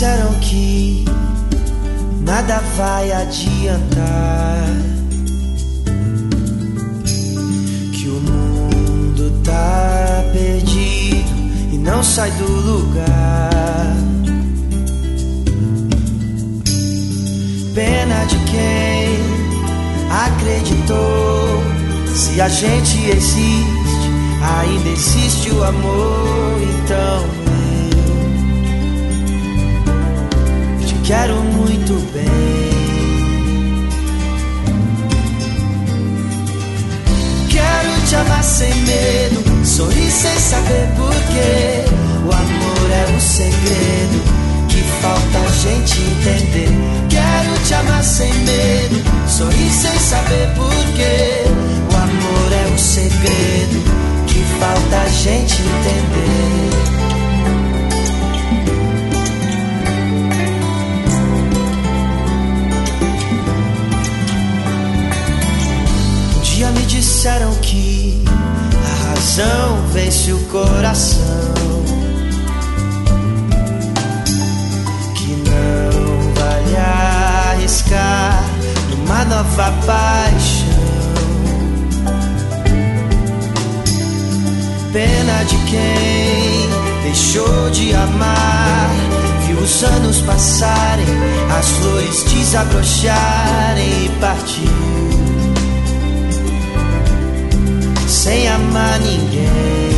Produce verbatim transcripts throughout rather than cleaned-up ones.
disseram que nada vai adiantar, que o mundo tá perdido e não sai do lugar. Pena de quem acreditou. Se a gente existe, ainda existe o amor. Então eu te quero muito bem. Quero te amar sem medo, sorrir sem saber porquê. O amor é um segredo que falta a gente entender. Quero te amar sem medo, sorrir sem saber porquê. O amor é um segredo que falta a gente entender. Um dia me disseram que a razão vence o coração, arriscar numa nova paixão. Pena de quem deixou de amar, viu os anos passarem, as flores desabrocharem e partiu sem amar ninguém.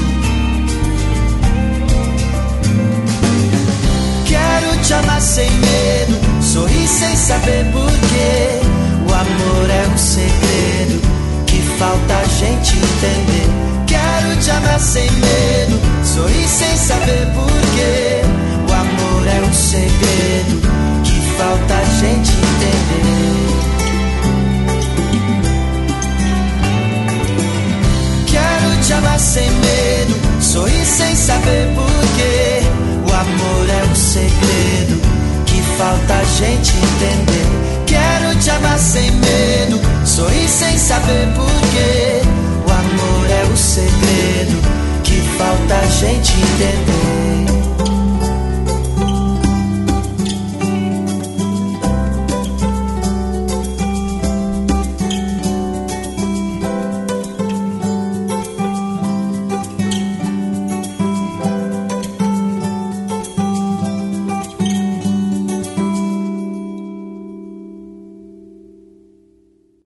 Quero te amar sem medo, sorrir sem saber porquê. O amor é um segredo que falta a gente entender. Quero te amar sem medo, sorrir sem saber porquê. O amor é um segredo que falta a gente entender. Quero te amar sem medo, sorrir sem saber porquê. O amor é um segredo que falta a gente entender. Quero te amar sem medo, sorrir sem saber porquê. O amor é o segredo que falta a gente entender.